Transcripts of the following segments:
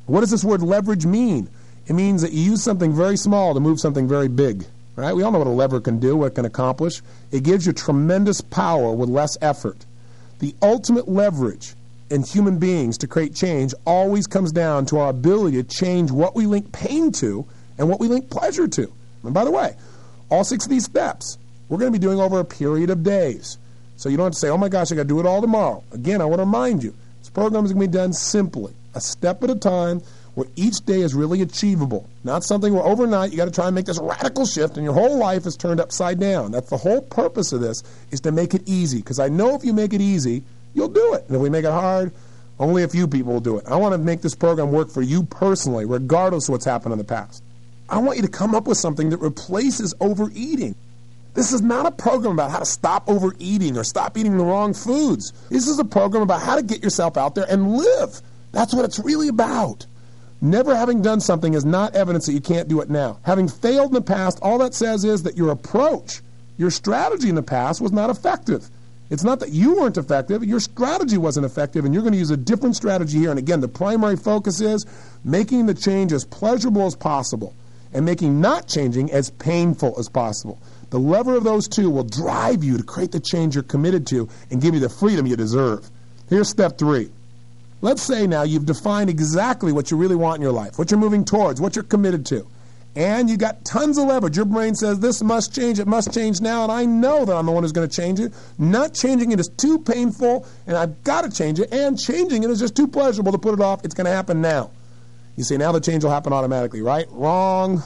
What does this word leverage mean? It means that you use something very small to move something very big. Right? We all know what a lever can do, what it can accomplish. It gives you tremendous power with less effort. The ultimate leverage in human beings to create change always comes down to our ability to change what we link pain to and what we link pleasure to. And by the way, all 6 of these steps we're going to be doing over a period of days. So you don't have to say, oh my gosh, I got to do it all tomorrow. Again, I want to remind you, this program is going to be done simply, a step at a time, where each day is really achievable. Not something where overnight you got to try and make this radical shift and your whole life is turned upside down. That's the whole purpose of this, is to make it easy. Because I know if you make it easy, you'll do it. And if we make it hard, only a few people will do it. I want to make this program work for you personally, regardless of what's happened in the past. I want you to come up with something that replaces overeating. This is not a program about how to stop overeating or stop eating the wrong foods. This is a program about how to get yourself out there and live. That's what it's really about. Never having done something is not evidence that you can't do it now. Having failed in the past, all that says is that your approach, your strategy in the past was not effective. It's not that you weren't effective, your strategy wasn't effective, and you're going to use a different strategy here. And again, the primary focus is making the change as pleasurable as possible and making not changing as painful as possible. The lever of those two will drive you to create the change you're committed to and give you the freedom you deserve. Here's step 3. Let's say now you've defined exactly what you really want in your life, what you're moving towards, what you're committed to. And you got tons of leverage. Your brain says, this must change, it must change now, and I know that I'm the one who's going to change it. Not changing it is too painful, and I've got to change it, and changing it is just too pleasurable to put it off. It's going to happen now. You say, now the change will happen automatically, right? Wrong.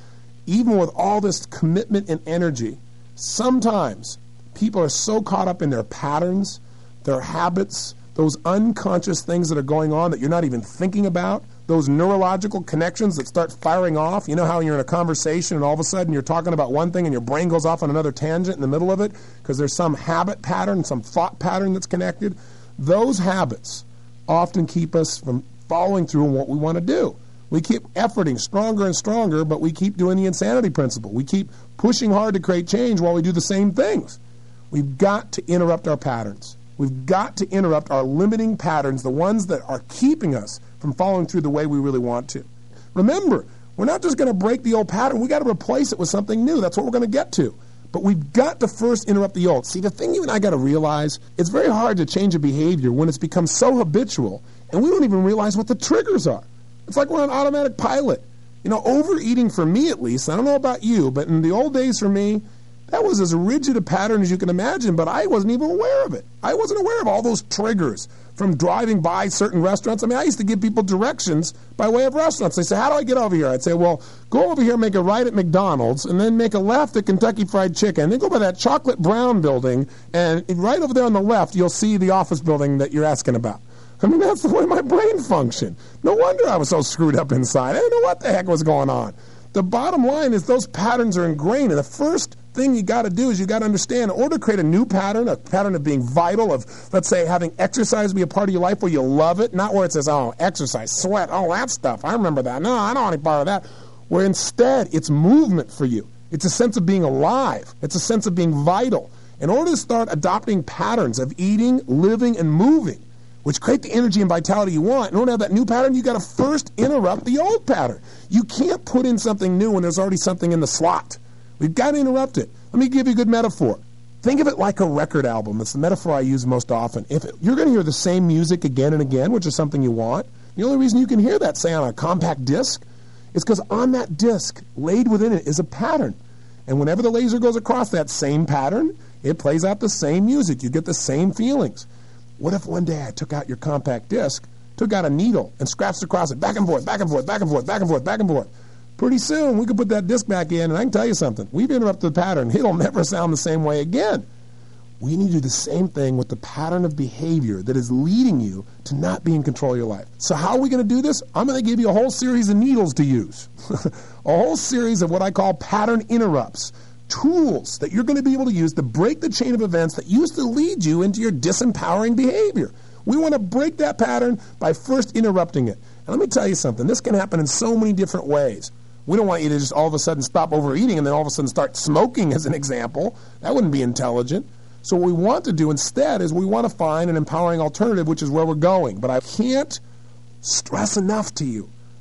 Even with all this commitment and energy, sometimes people are so caught up in their patterns, their habits, those unconscious things that are going on that you're not even thinking about, those neurological connections that start firing off. You know how you're in a conversation and all of a sudden you're talking about one thing and your brain goes off on another tangent in the middle of it because there's some habit pattern, some thought pattern that's connected. Those habits often keep us from following through on what we want to do. We keep efforting stronger and stronger, but we keep doing the insanity principle. We keep pushing hard to create change while we do the same things. We've got to interrupt our patterns. We've got to interrupt our limiting patterns, the ones that are keeping us from following through the way we really want to. Remember, we're not just going to break the old pattern. We've got to replace it with something new. That's what we're going to get to. But we've got to first interrupt the old. See, the thing you and I got to realize, it's very hard to change a behavior when it's become so habitual, and we don't even realize what the triggers are. It's like we're on automatic pilot. You know, overeating for me at least, I don't know about you, but in the old days for me, that was as rigid a pattern as you can imagine, but I wasn't even aware of it. I wasn't aware of all those triggers from driving by certain restaurants. I mean, I used to give people directions by way of restaurants. They say, how do I get over here? I'd say, well, go over here, make a right at McDonald's, and then make a left at Kentucky Fried Chicken. Then go by that chocolate brown building, and right over there on the left, you'll see the office building that you're asking about. I mean, that's the way my brain functioned. No wonder I was so screwed up inside. I didn't know what the heck was going on. The bottom line is those patterns are ingrained, and the first thing you got to do is you got to understand, in order to create a new pattern, a pattern of being vital, of, let's say, having exercise be a part of your life where you love it, not where it says, oh, exercise, sweat, oh, that stuff, I remember that. No, I don't want any part of that. Where instead, it's movement for you. It's a sense of being alive. It's a sense of being vital. In order to start adopting patterns of eating, living, and moving, which create the energy and vitality you want, in order to have that new pattern, you got to first interrupt the old pattern. You can't put in something new when there's already something in the slot. We've got to interrupt it. Let me give you a good metaphor. Think of it like a record album. It's the metaphor I use most often. You're going to hear the same music again and again, which is something you want. The only reason you can hear that, say, on a compact disc, is because on that disc, laid within it, is a pattern. And whenever the laser goes across that same pattern, it plays out the same music. You get the same feelings. What if one day I took out your compact disc, took out a needle, and scratched across it, back and forth, back and forth, back and forth, back and forth, back and forth? Pretty soon, we could put that disc back in, and I can tell you something. We've interrupted the pattern. It'll never sound the same way again. We need to do the same thing with the pattern of behavior that is leading you to not be in control of your life. So how are we going to do this? I'm going to give you a whole series of needles to use. A whole series of what I call pattern interrupts. Tools that you're going to be able to use to break the chain of events that used to lead you into your disempowering behavior. We want to break that pattern by first interrupting it. And let me tell you something. This can happen in so many different ways. We don't want you to just all of a sudden stop overeating and then all of a sudden start smoking, as an example. That wouldn't be intelligent. So what we want to do instead is we want to find an empowering alternative, which is where we're going. But I can't stress enough to you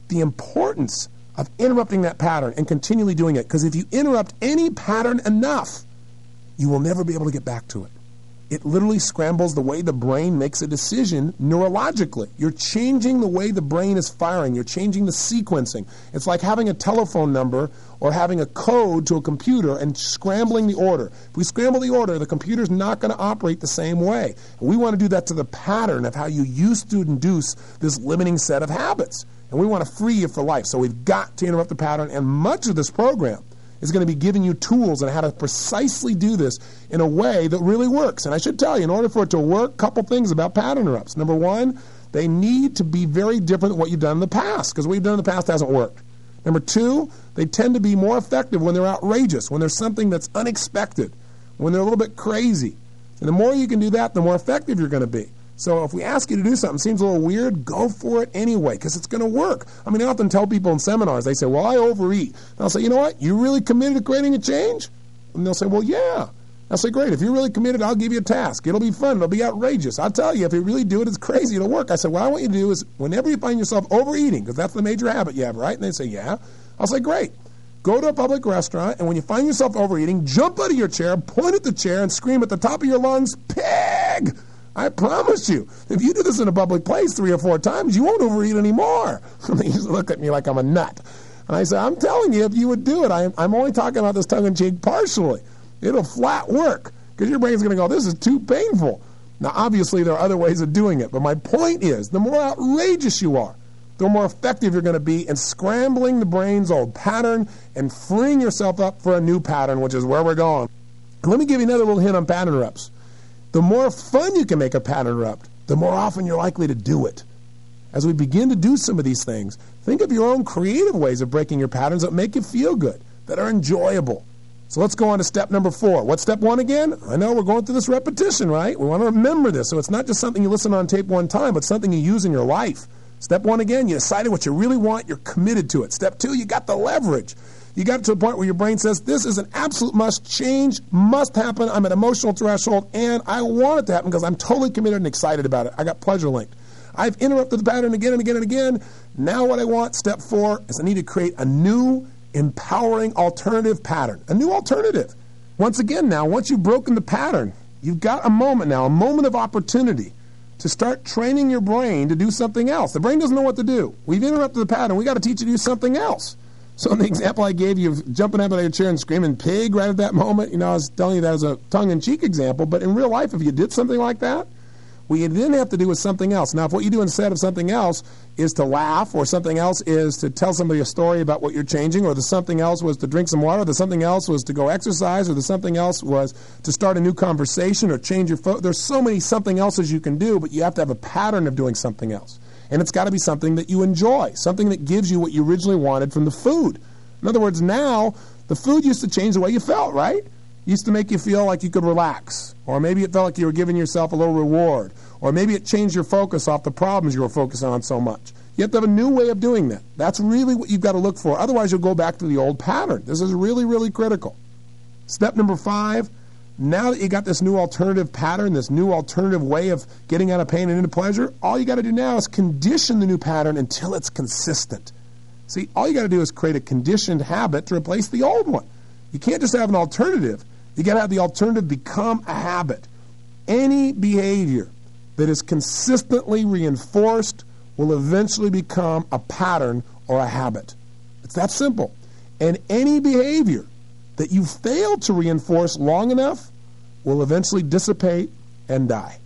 the importance of interrupting that pattern and continually doing it. Because if you interrupt any pattern enough, you will never be able to get back to it. It literally scrambles the way the brain makes a decision neurologically. You're changing the way the brain is firing. You're changing the sequencing. It's like having a telephone number or having a code to a computer and scrambling the order. If we scramble the order, the computer's not going to operate the same way. And we want to do that to the pattern of how you used to induce this limiting set of habits. And we want to free you for life. So we've got to interrupt the pattern. And much of this program is going to be giving you tools on how to precisely do this in a way that really works. And I should tell you, in order for it to work, a couple things about pattern interrupts. Number one, they need to be very different than what you've done in the past, because what you've done in the past hasn't worked. Number two, they tend to be more effective when they're outrageous, when there's something that's unexpected, when they're a little bit crazy. And the more you can do that, the more effective you're going to be. So if we ask you to do something that seems a little weird, go for it anyway, because it's going to work. I mean, I often tell people in seminars, they say, well, I overeat. And I'll say, you know what, you really committed to creating a change? And they'll say, well, yeah. I'll say, great, if you're really committed, I'll give you a task. It'll be fun. It'll be outrageous. I'll tell you, if you really do it, it's crazy. It'll work. I said, what I want you to do is, whenever you find yourself overeating, because that's the major habit you have, right? And they say, yeah. I'll say, great. Go to a public restaurant, and when you find yourself overeating, jump out of your chair, point at the chair, and scream at the top of your lungs, pig! I promise you, if you do this in a public place 3 or 4 times, you won't overeat anymore. They used to look at me like I'm a nut. And I said, I'm telling you, if you would do it, I'm only talking about this tongue-in-cheek partially. It'll flat work, because your brain's going to go, this is too painful. Now, obviously, there are other ways of doing it, but my point is, the more outrageous you are, the more effective you're going to be in scrambling the brain's old pattern and freeing yourself up for a new pattern, which is where we're going. And let me give you another little hint on pattern interrupts. The more fun you can make a pattern interrupt, the more often you're likely to do it. As we begin to do some of these things, think of your own creative ways of breaking your patterns that make you feel good, that are enjoyable. So let's go on to step number 4. What's step 1 again? I know we're going through this repetition, right? We want to remember this, so it's not just something you listen on tape one time, but something you use in your life. Step 1 again, you decided what you really want, you're committed to it. Step 2, you got the leverage. You got to the point where your brain says, this is an absolute must change, must happen, I'm at emotional threshold, and I want it to happen because I'm totally committed and excited about it. I got pleasure linked. I've interrupted the pattern again and again and again. Now what I want, step 4, is I need to create a new, empowering alternative pattern. A new alternative. Once again now, once you've broken the pattern, you've got a moment now, a moment of opportunity to start training your brain to do something else. The brain doesn't know what to do. We've interrupted the pattern. We've got to teach it to do something else. So in the example I gave you of jumping up out of your chair and screaming pig right at that moment, I was telling you that as a tongue-in-cheek example, but in real life, if you did something like that, what you then have to do is something else. Now, if what you do instead of something else is to laugh, or something else is to tell somebody a story about what you're changing, or the something else was to drink some water, or the something else was to go exercise, or the something else was to start a new conversation or change your there's so many something else's you can do, but you have to have a pattern of doing something else. And it's got to be something that you enjoy, something that gives you what you originally wanted from the food. In other words, now, the food used to change the way you felt, right? It used to make you feel like you could relax. Or maybe it felt like you were giving yourself a little reward. Or maybe it changed your focus off the problems you were focusing on so much. You have to have a new way of doing that. That's really what you've got to look for. Otherwise, you'll go back to the old pattern. This is really, really critical. Step number 5, now that you got this new alternative pattern, this new alternative way of getting out of pain and into pleasure, all you got to do now is condition the new pattern until it's consistent. See, all you got to do is create a conditioned habit to replace the old one. You can't just have an alternative. You got to have the alternative become a habit. Any behavior that is consistently reinforced will eventually become a pattern or a habit. It's that simple. And any behavior that you fail to reinforce long enough will eventually dissipate and die.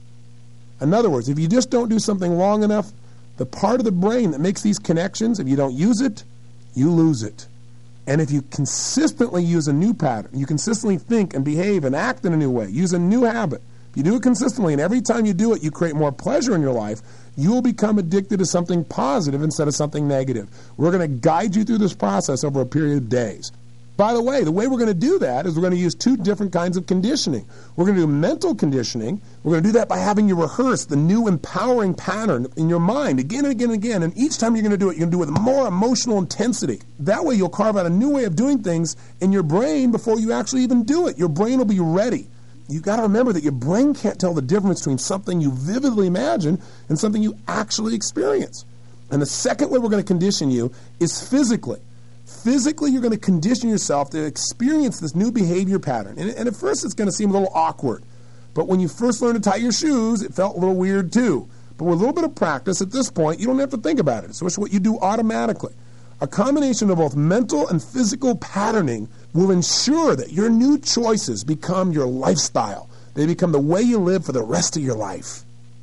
In other words, if you just don't do something long enough, the part of the brain that makes these connections, if you don't use it, you lose it. And if you consistently use a new pattern, you consistently think and behave and act in a new way, use a new habit, if you do it consistently, and every time you do it, you create more pleasure in your life, you will become addicted to something positive instead of something negative. We're going to guide you through this process over a period of days. By the way we're going to do that is we're going to use 2 different kinds of conditioning. We're going to do mental conditioning. We're going to do that by having you rehearse the new empowering pattern in your mind again and again and again. And each time you're going to do it, you're going to do it with more emotional intensity. That way you'll carve out a new way of doing things in your brain before you actually even do it. Your brain will be ready. You've got to remember that your brain can't tell the difference between something you vividly imagine and something you actually experience. And the second way we're going to condition you is physically. Physically, you're going to condition yourself to experience this new behavior pattern. And at first, it's going to seem a little awkward. But when you first learned to tie your shoes, it felt a little weird too. But with a little bit of practice, at this point, you don't have to think about it. So it's what you do automatically. A combination of both mental and physical patterning will ensure that your new choices become your lifestyle. They become the way you live for the rest of your life.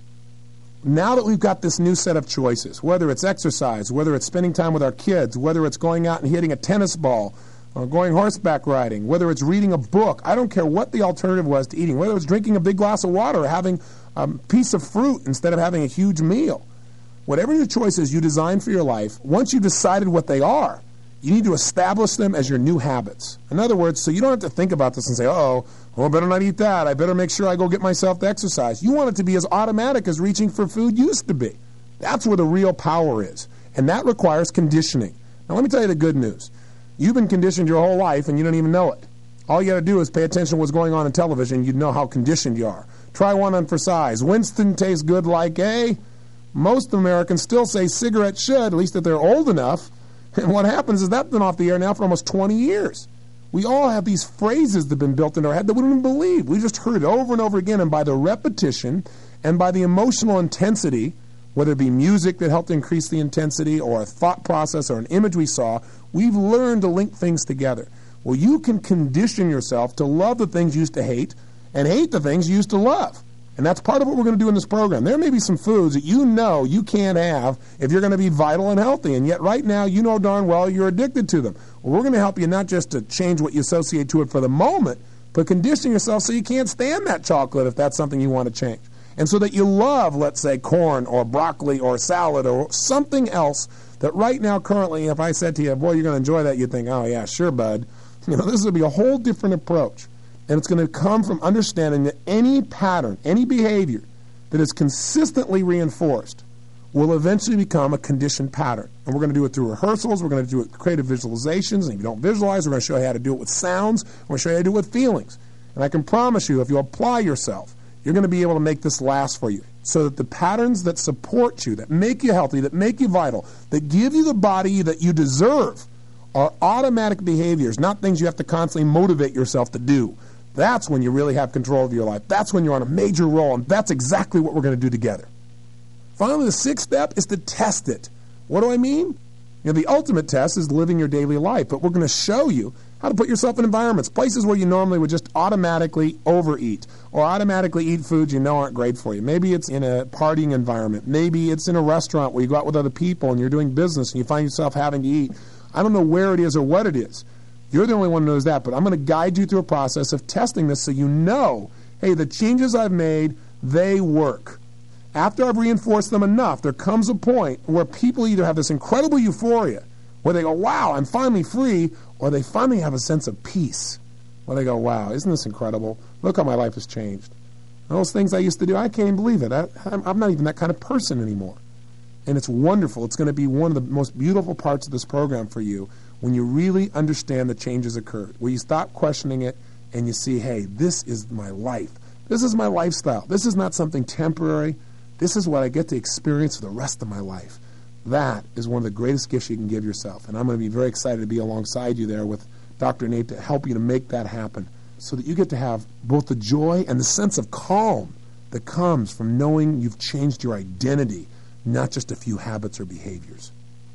Now that we've got this new set of choices, whether it's exercise, whether it's spending time with our kids, whether it's going out and hitting a tennis ball, or going horseback riding, whether it's reading a book, I don't care what the alternative was to eating, whether it's drinking a big glass of water or having a piece of fruit instead of having a huge meal. Whatever your choices you design for your life, once you've decided what they are, you need to establish them as your new habits. In other words, so you don't have to think about this and say, I better not eat that. I better make sure I go get myself to exercise. You want it to be as automatic as reaching for food used to be. That's where the real power is. And that requires conditioning. Now, let me tell you the good news. You've been conditioned your whole life and you don't even know it. All you got to do is pay attention to what's going on in television. You'd know how conditioned you are. Try one on for size. Winston tastes good like a... Most Americans still say cigarettes should, at least if they're old enough. And what happens is that's been off the air now for almost 20 years. We all have these phrases that have been built into our head that we don't even believe. We just heard it over and over again, and by the repetition and by the emotional intensity, whether it be music that helped increase the intensity or a thought process or an image we saw, we've learned to link things together. Well, you can condition yourself to love the things you used to hate and hate the things you used to love. And that's part of what we're going to do in this program. There may be some foods that you know you can't have if you're going to be vital and healthy, and yet right now you know darn well you're addicted to them. Well, we're going to help you not just to change what you associate to it for the moment, but condition yourself so you can't stand that chocolate if that's something you want to change. And so that you love, let's say, corn or broccoli or salad or something else that right now currently, if I said to you, boy, you're going to enjoy that, you'd think, oh yeah, sure, bud. You know, this would be a whole different approach. And it's going to come from understanding that any pattern, any behavior that is consistently reinforced will eventually become a conditioned pattern. And we're going to do it through rehearsals. We're going to do it with creative visualizations. And if you don't visualize, we're going to show you how to do it with sounds. We're going to show you how to do it with feelings. And I can promise you, if you apply yourself, you're going to be able to make this last for you so that the patterns that support you, that make you healthy, that make you vital, that give you the body that you deserve are automatic behaviors, not things you have to constantly motivate yourself to do. That's when you really have control of your life. That's when you're on a major role, and that's exactly what we're going to do together. Finally, the sixth step is to test it. What do I mean? You know, the ultimate test is living your daily life, but we're going to show you how to put yourself in environments, places where you normally would just automatically overeat or automatically eat foods you know aren't great for you. Maybe it's in a partying environment. Maybe it's in a restaurant where you go out with other people and you're doing business and you find yourself having to eat. I don't know where it is or what it is. You're the only one who knows that, but I'm going to guide you through a process of testing this so you know, hey, the changes I've made, they work. After I've reinforced them enough, there comes a point where people either have this incredible euphoria, where they go, wow, I'm finally free, or they finally have a sense of peace, where they go, wow, isn't this incredible? Look how my life has changed. And those things I used to do, I can't even believe it. I'm not even that kind of person anymore. And it's wonderful. It's going to be one of the most beautiful parts of this program for you when you really understand the changes occurred, where you stop questioning it and you see, hey, this is my life. This is my lifestyle. This is not something temporary. This is what I get to experience for the rest of my life. That is one of the greatest gifts you can give yourself. And I'm going to be very excited to be alongside you there with Dr. Nate to help you to make that happen so that you get to have both the joy and the sense of calm that comes from knowing you've changed your identity, not just a few habits or behaviors.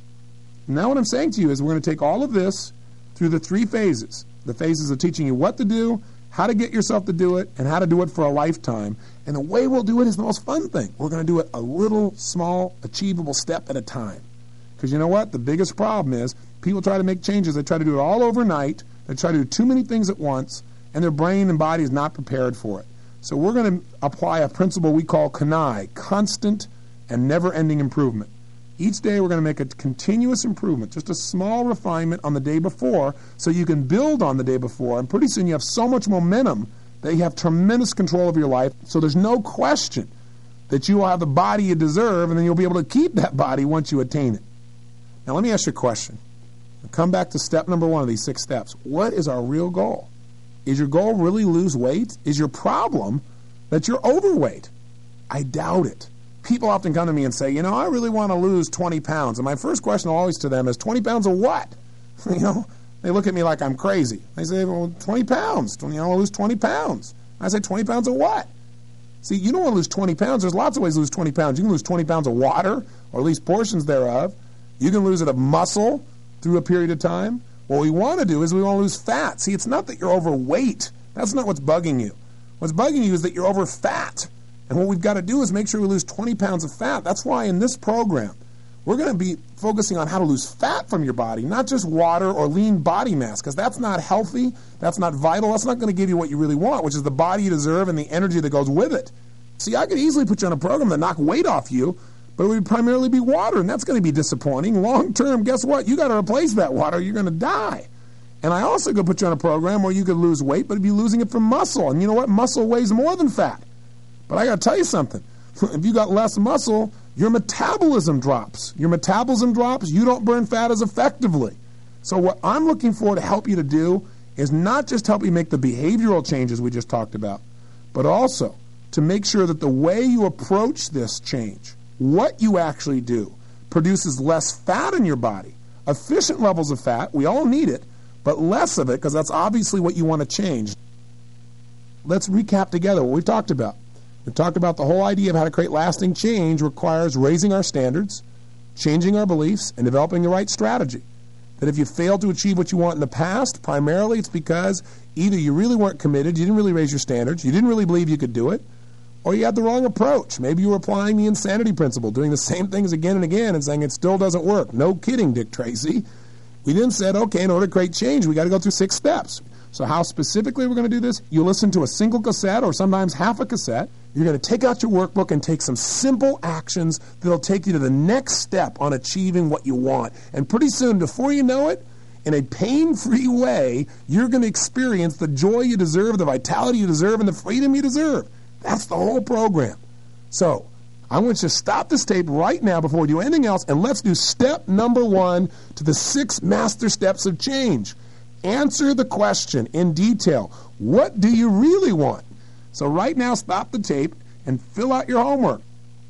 Now what I'm saying to you is we're going to take all of this through the three phases. The phases of teaching you what to do, how to get yourself to do it, and how to do it for a lifetime. And the way we'll do it is the most fun thing. We're going to do it a little, small, achievable step at a time. Because you know what? The biggest problem is people try to make changes. They try to do it all overnight. They try to do too many things at once, and their brain and body is not prepared for it. So we're going to apply a principle we call CANI, constant and never-ending improvement. Each day we're going to make a continuous improvement, just a small refinement on the day before, so you can build on the day before, and pretty soon you have so much momentum that you have tremendous control of your life, so there's no question that you will have the body you deserve, and then you'll be able to keep that body once you attain it. Now let me ask you a question. I'll come back to step number one of these 6 steps. What is our real goal? Is your goal really lose weight? Is your problem that you're overweight? I doubt it. people often come to me and say, I really want to lose 20 pounds. And my first question always to them is, 20 pounds of what? They look at me like I'm crazy. They say, well, 20 pounds. I want to lose 20 pounds. I say, 20 pounds of what? See, you don't want to lose 20 pounds. There's lots of ways to lose 20 pounds. You can lose 20 pounds of water, or at least portions thereof. You can lose it of muscle through a period of time. What we want to do is we want to lose fat. See, it's not that you're overweight. That's not what's bugging you. What's bugging you is that you're over fat. And what we've got to do is make sure we lose 20 pounds of fat. That's why in this program, we're going to be focusing on how to lose fat from your body, not just water or lean body mass, because that's not healthy, that's not vital, that's not going to give you what you really want, which is the body you deserve and the energy that goes with it. See, I could easily put you on a program that knock weight off you, but it would primarily be water, and that's going to be disappointing. Long term, guess what? You got to replace that water, or you're going to die. And I also could put you on a program where you could lose weight, but you'd be losing it from muscle. And you know what? Muscle weighs more than fat. But I got to tell you something. If you got less muscle, your metabolism drops. Your metabolism drops, you don't burn fat as effectively. So what I'm looking for to help you to do is not just help you make the behavioral changes we just talked about, but also to make sure that the way you approach this change, what you actually do, produces less fat in your body. Efficient levels of fat, we all need it, but less of it, because that's obviously what you want to change. Let's recap together what we've talked about. We've talked about the whole idea of how to create lasting change requires raising our standards, changing our beliefs, and developing the right strategy. That if you failed to achieve what you want in the past, primarily it's because either you really weren't committed, you didn't really raise your standards, you didn't really believe you could do it, or you had the wrong approach. Maybe you were applying the insanity principle, doing the same things again and again and saying it still doesn't work. No kidding, Dick Tracy. We then said, okay, in order to create change, we got to go through 6 steps. So how specifically we're going to do this? You listen to a single cassette or sometimes half a cassette. You're going to take out your workbook and take some simple actions that'll take you to the next step on achieving what you want. And pretty soon, before you know it, in a pain-free way, you're going to experience the joy you deserve, the vitality you deserve, and the freedom you deserve. That's the whole program. So I want you to stop this tape right now before we do anything else, and let's do step number 1 to the 6 master steps of change. Answer the question in detail. What do you really want? So right now, stop the tape and fill out your homework.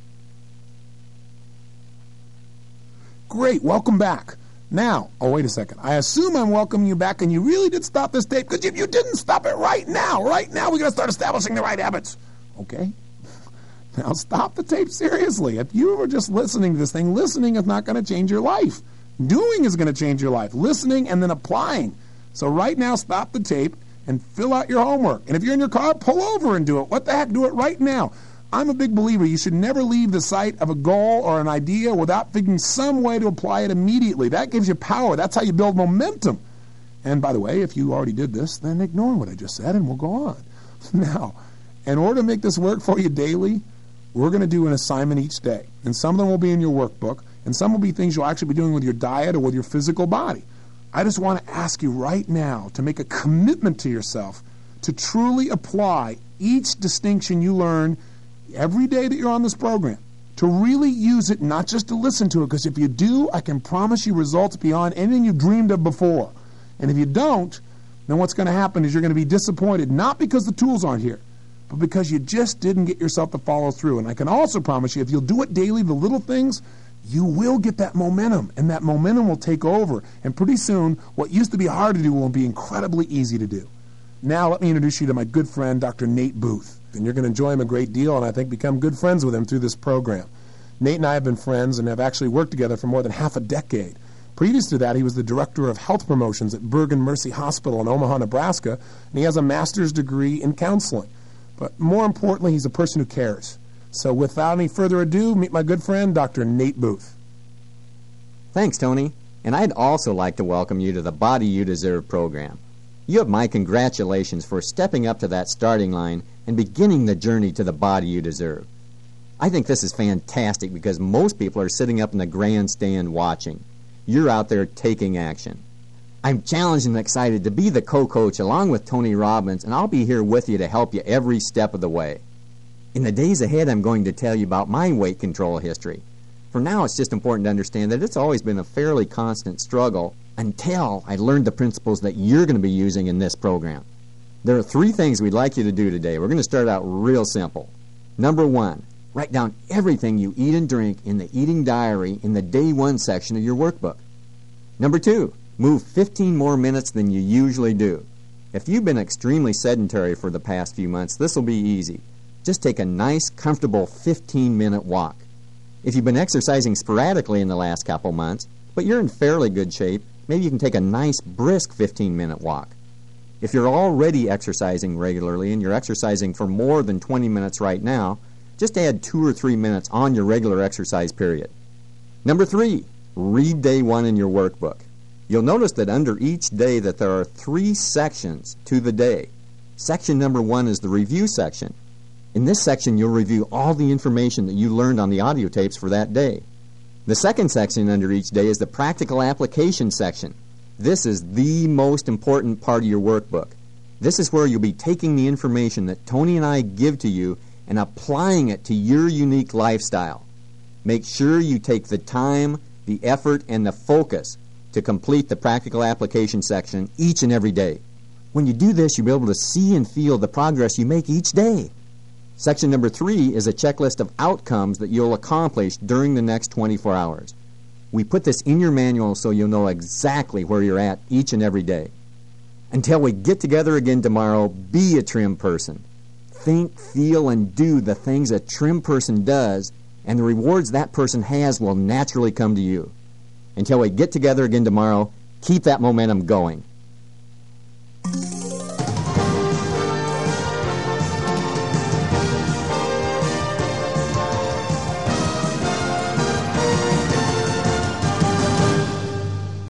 Great, welcome back. Now, oh, wait a second. I assume I'm welcoming you back, and you really did stop this tape, because if you didn't stop it right now, we got to start establishing the right habits. Okay? Now stop the tape seriously. If you were just listening to this thing, listening is not going to change your life. Doing is going to change your life. Listening and then applying. So right now, stop the tape and fill out your homework. And if you're in your car, pull over and do it. What the heck? Do it right now. I'm a big believer you should never leave the site of a goal or an idea without figuring some way to apply it immediately. That gives you power. That's how you build momentum. And by the way, if you already did this, then ignore what I just said and we'll go on. Now, in order to make this work for you daily, we're going to do an assignment each day. And some of them will be in your workbook, and some will be things you'll actually be doing with your diet or with your physical body. I just want to ask you right now to make a commitment to yourself to truly apply each distinction you learn every day that you're on this program, to really use it, not just to listen to it, because if you do, I can promise you results beyond anything you've dreamed of before. And if you don't, then what's going to happen is you're going to be disappointed, not because the tools aren't here, but because you just didn't get yourself to follow through. And I can also promise you, if you'll do it daily, the little things, you will get that momentum, and that momentum will take over. And pretty soon, what used to be hard to do will be incredibly easy to do. Now, let me introduce you to my good friend, Dr. Nate Booth. And you're going to enjoy him a great deal, and I think become good friends with him through this program. Nate and I have been friends and have actually worked together for more than half a decade. Previous to that, he was the director of health promotions at Bergen Mercy Hospital in Omaha, Nebraska, and he has a master's degree in counseling. But more importantly, he's a person who cares. So without any further ado, meet my good friend, Dr. Nate Booth. Thanks, Tony. And I'd also like to welcome you to the Body You Deserve program. You have my congratulations for stepping up to that starting line and beginning the journey to the body you deserve. I think this is fantastic because most people are sitting up in the grandstand watching. You're out there taking action. I'm challenged and excited to be the co-coach along with Tony Robbins, and I'll be here with you to help you every step of the way. In the days ahead, I'm going to tell you about my weight control history. For now, it's just important to understand that it's always been a fairly constant struggle until I learned the principles that you're going to be using in this program. There are 3 things we'd like you to do today. We're going to start out real simple. Number 1, Write down everything you eat and drink in the eating diary in the Day 1 section of your workbook. Number 2, move 15 more minutes than you usually do. If you've been extremely sedentary for the past few months, this will be easy. Just take a nice, comfortable 15-minute walk. If you've been exercising sporadically in the last couple months, but you're in fairly good shape, maybe you can take a nice, brisk 15-minute walk. If you're already exercising regularly and you're exercising for more than 20 minutes right now, just add 2 or 3 minutes on your regular exercise period. Number 3, read Day 1 in your workbook. You'll notice that under each day that there are 3 sections to the day. Section number 1 is the review section. In this section, you'll review all the information that you learned on the audio tapes for that day. The second section under each day is the practical application section. This is the most important part of your workbook. This is where you'll be taking the information that Tony and I give to you and applying it to your unique lifestyle. Make sure you take the time, the effort, and the focus to complete the practical application section each and every day. When you do this, you'll be able to see and feel the progress you make each day. Section number 3 is a checklist of outcomes that you'll accomplish during the next 24 hours. We put this in your manual so you'll know exactly where you're at each and every day. Until we get together again tomorrow, be a trim person. Think, feel, and do the things a trim person does, and the rewards that person has will naturally come to you. Until we get together again tomorrow, keep that momentum going.